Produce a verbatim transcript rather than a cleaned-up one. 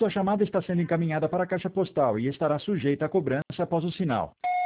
Sua chamada está sendo encaminhada para a caixa postal e estará sujeita a cobrança após o sinal.